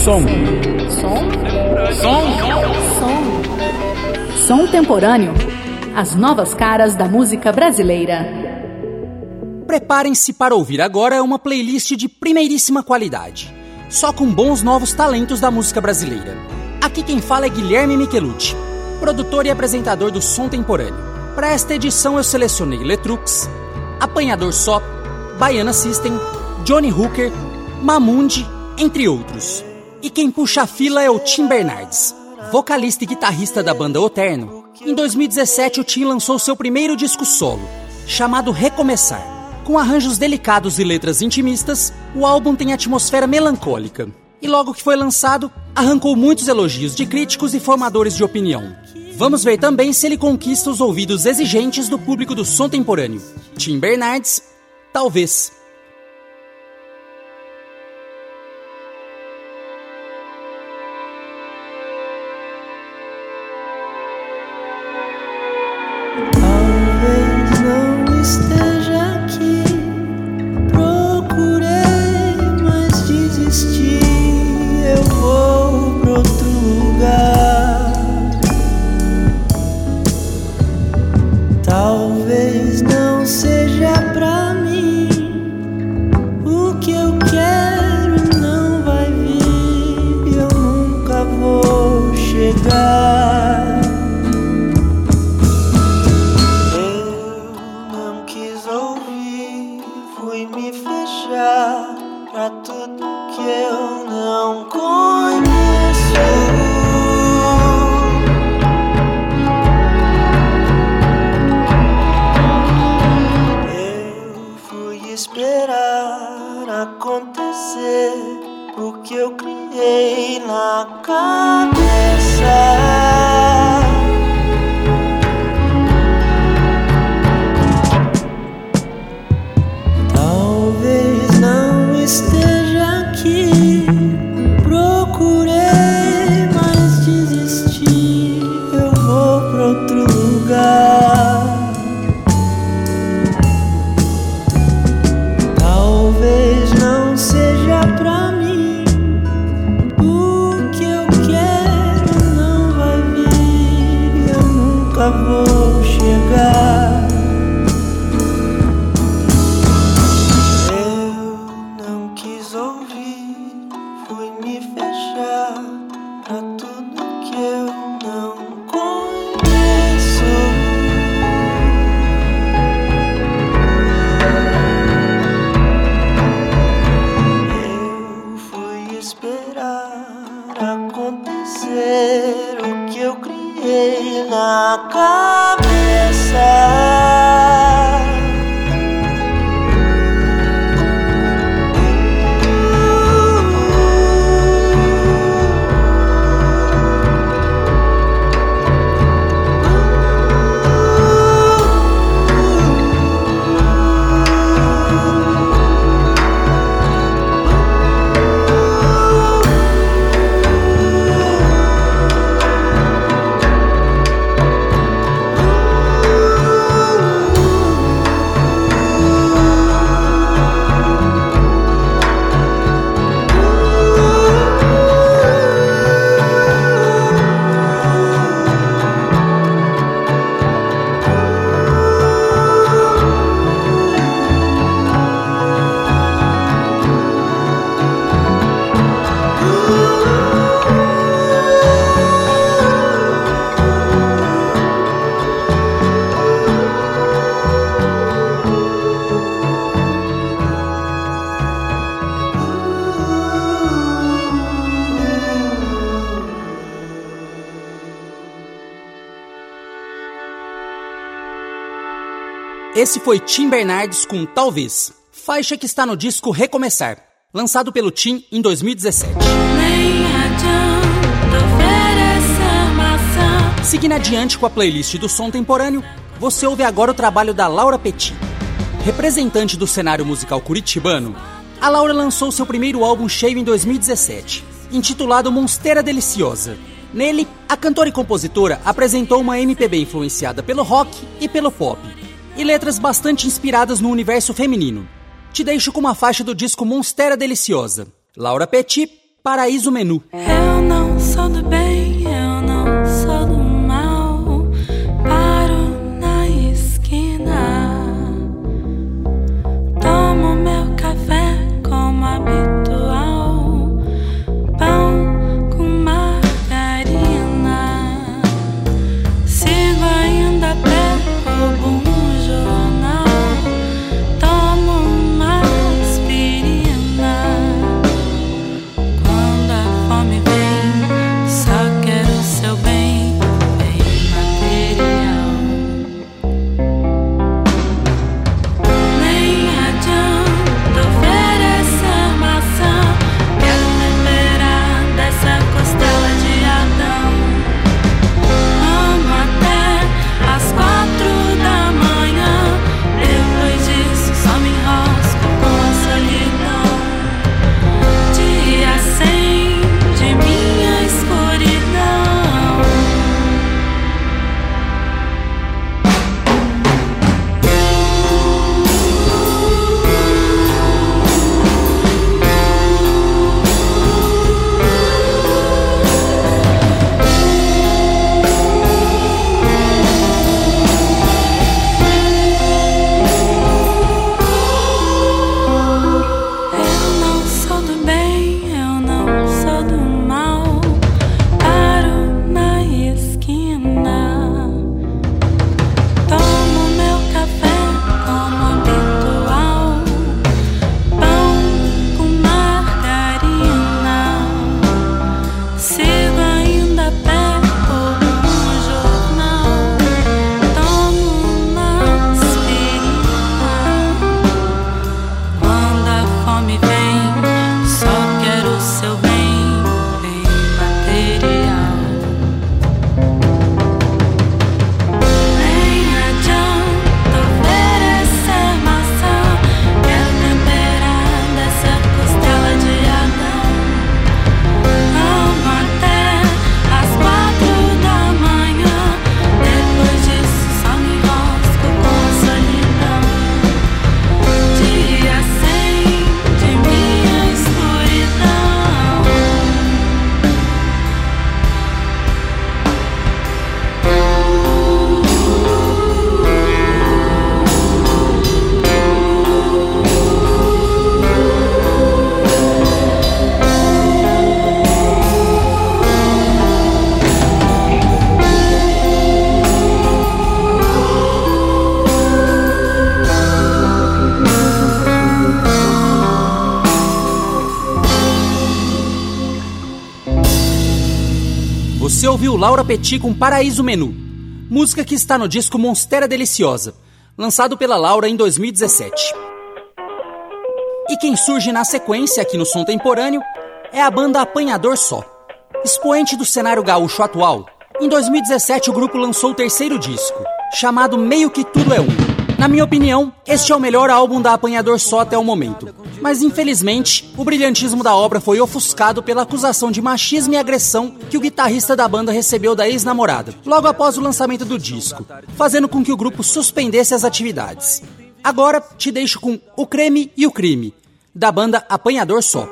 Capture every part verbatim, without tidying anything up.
Som. Som? Som. Som. Som temporâneo. As novas caras da música brasileira. Preparem-se para ouvir agora uma playlist de primeiríssima qualidade, só com bons novos talentos da música brasileira. Aqui quem fala é Guilherme Michelucci, produtor e apresentador do Som Temporâneo. Para esta edição eu selecionei Letrux, Apanhador Só, Baiana System, Johnny Hooker, Mamundi, entre outros. E quem puxa a fila é o Tim Bernardes, vocalista e guitarrista da banda Oterno. Em dois mil e dezessete o Tim lançou seu primeiro disco solo, chamado Recomeçar. Com arranjos delicados e letras intimistas, o álbum tem atmosfera melancólica. E logo que foi lançado, arrancou muitos elogios de críticos e formadores de opinião. Vamos ver também se ele conquista os ouvidos exigentes do público do Som Temporâneo. Tim Bernardes, Talvez. Talvez não esteja aqui, procurei, mas desisti. Eu vou pra outro lugar. Talvez não seja pra mim, o que eu quero não vai vir, eu nunca vou chegar. Pra tudo que eu não conheço. Eu fui esperar acontecer o que eu criei na cabeça. Esteja aqui, procurei, mas desisti. Eu vou pra outro lugar. Talvez não seja pra mim, o que eu quero não vai vir, eu nunca vou chegar. Esse foi Tim Bernardes com Talvez, faixa que está no disco Recomeçar, lançado pelo Tim em dois mil e dezessete. Nem adianta oferecer maçã. Seguindo adiante com a playlist do Som Temporâneo, você ouve agora o trabalho da Laura Petit. Representante do cenário musical curitibano, a Laura lançou seu primeiro álbum cheio em dois mil e dezessete, intitulado Monstera Deliciosa. Nele, a cantora e compositora apresentou uma M P B influenciada pelo rock e pelo pop, e letras bastante inspiradas no universo feminino. Te deixo com uma faixa do disco Monstera Deliciosa. Laura Petit, Paraíso Menu. Eu não sou do bem, eu não sou do mal. Paro na esquina, tomo meu café como habitual, pão com margarina. Sigo ainda a pé, roubo um jornal, tomo uma aspirina. Quando a fome vem, só quero o seu bem, bem material. Nem adianta oferecer maçã, quero temperar dessa costela de Adão. Amo até às quatro da manhã, depois disso só me enrosco com a solidão. Dia acende minha escuridão. Eu não sou do bem, eu não sou do mal. Paro na esquina, tomo meu café como habitual, pão com margarina. Sigo ainda a pé, roubo um jornal, tomo uma aspirina. Quando a fome vem, só quero o seu bem, bem material. Nem adianta oferecer maçã, quero temperar dessa costela de Adão. Amo até às quatro da manhã, depois disso só me enrosco com a solidão. Dia acende minha escuridão. Você ouviu Laura Petit com Paraíso Menu, música que está no disco Monstera Deliciosa, lançado pela Laura em dois mil e dezessete. E quem surge na sequência aqui no Som Temporâneo é a banda Apanhador Só. Expoente do cenário gaúcho atual, em dois mil e dezessete o grupo lançou o terceiro disco, chamado Meio Que Tudo É Um. Na minha opinião, este é o melhor álbum da Apanhador Só até o momento. Mas infelizmente, o brilhantismo da obra foi ofuscado pela acusação de machismo e agressão que o guitarrista da banda recebeu da ex-namorada, logo após o lançamento do disco, fazendo com que o grupo suspendesse as atividades. Agora, te deixo com O Creme e o Crime, da banda Apanhador Só.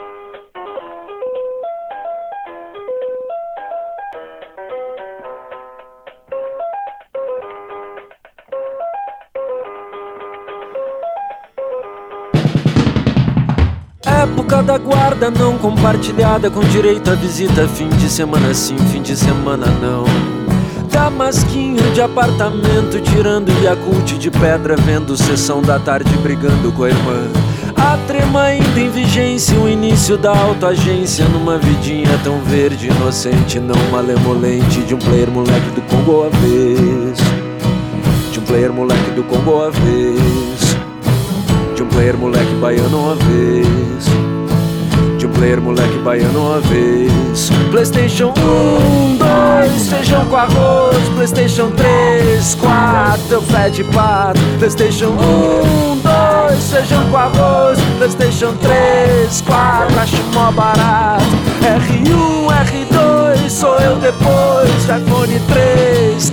Época da guarda não compartilhada, com direito à visita fim de semana sim, fim de semana não. Damasquinho de apartamento, tirando Yakult de pedra, vendo sessão da tarde brigando com a irmã. A trema ainda em vigência, o início da autoagência, numa vidinha tão verde, inocente, não malemolente, de um player moleque do Congo avesso, de um player moleque do Congo avesso, de um player moleque baiano avesso, de um player moleque baiano avesso. Playstation um, dois, feijão com arroz. Playstation três, quatro, pé de pato. Playstation um, dois, feijão com arroz. Playstation três, quatro, acho mó barato. R um, R dois, sou eu depois. iPhone três,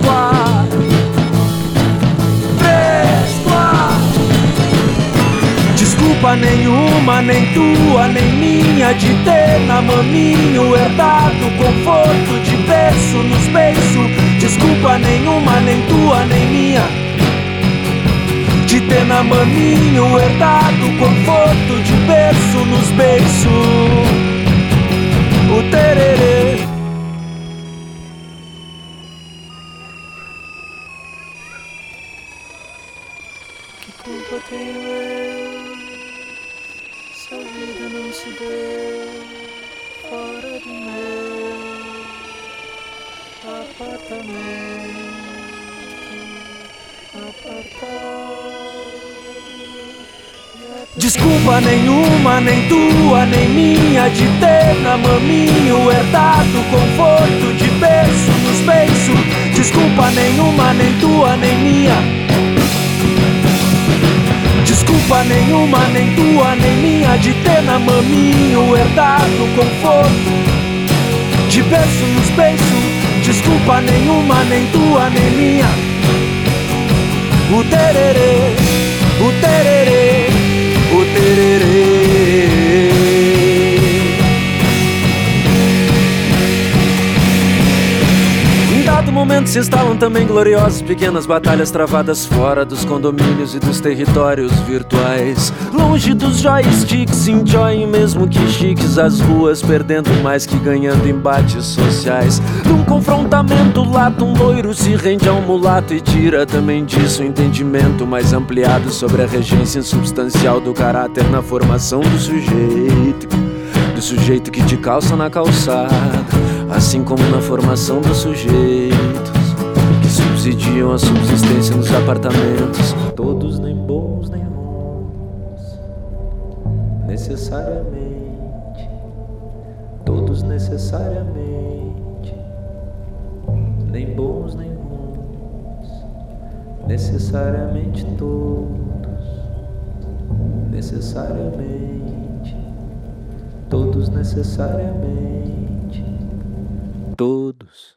quatro, três, quatro. Desculpa Desculpa nenhuma, nem tua, nem minha, de ter na maminho herdado conforto de berço nos beiços. Desculpa nenhuma, nem tua, nem minha, de ter na maminho herdado conforto de berço nos beiços. O tererê. Que culpa tenho eu se a vida não se deu fora do meu apartamento apartado? Desculpa nenhuma, nem tua, nem minha, de ter na maminho herdado conforto de berço nos beiços. Desculpa nenhuma, nem tua, nem minha, desculpa nenhuma, nem tua, nem minha, de ter na maminho herdado conforto de berço nos beiços. Desculpa nenhuma, nem tua, nem minha. O tererê, o tererê, o tererê. Em dado momento se instalam também gloriosas pequenas batalhas travadas fora dos condomínios e dos territórios virtuais, longe dos joysticks, enjoying mesmo que chiques as ruas, perdendo mais que ganhando embates sociais. Num confrontamento lato, um loiro se rende a um mulato e tira também disso um entendimento mais ampliado sobre a regência insubstancial do caráter na formação do sujeito, do sujeito que te calça na calçada, assim como na formação dos sujeitos que subsidiam a subsistência nos apartamentos, todos nem bons nem ruins, necessariamente, todos necessariamente, nem bons nem ruins, necessariamente todos, necessariamente, todos necessariamente, todos.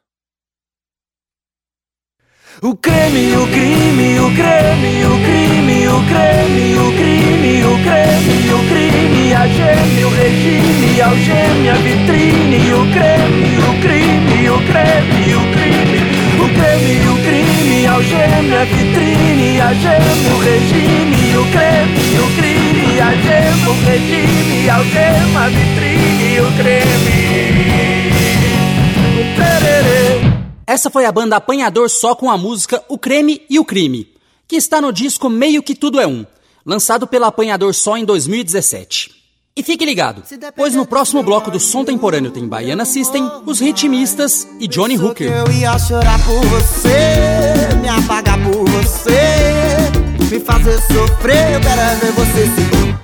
O creme, o crime, o creme, o crime, o creme, o crime, o creme, o crime, a geme, o regime, algeme, a vitrine, o creme, o crime, o creme, o crime, o creme, o crime, algeme, a vitrine, a geme, o regime, o creme, o crime, a geme, o regime, algeme, a vitrine, o creme, o tererê. Essa foi a banda Apanhador Só com a música O Creme e o Crime, que está no disco Meio Que Tudo É Um, lançado pela Apanhador Só em dois mil e dezessete. E fique ligado, pois no próximo bloco do Som Temporâneo tem Baiana System, Os Ritmistas e Johnny Hooker. Eu ia chorar por você, me apagar por você, me fazer sofrer, eu quero ver você se